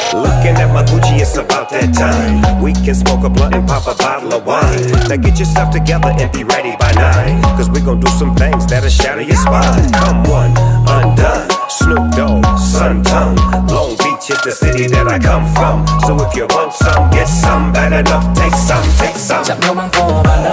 Looking at my Gucci, it's about that time. We can smoke a blunt and pop a bottle of wine. Now get yourself together and be ready by 9, cause we gon' do some things that'll shatter your spine. Come one, undone, Snoop Dogg, Sun Tongue. Long Beach is the city that I come from. So if you want some, get some. Bad enough, take some, take some. 잡혀만 고만다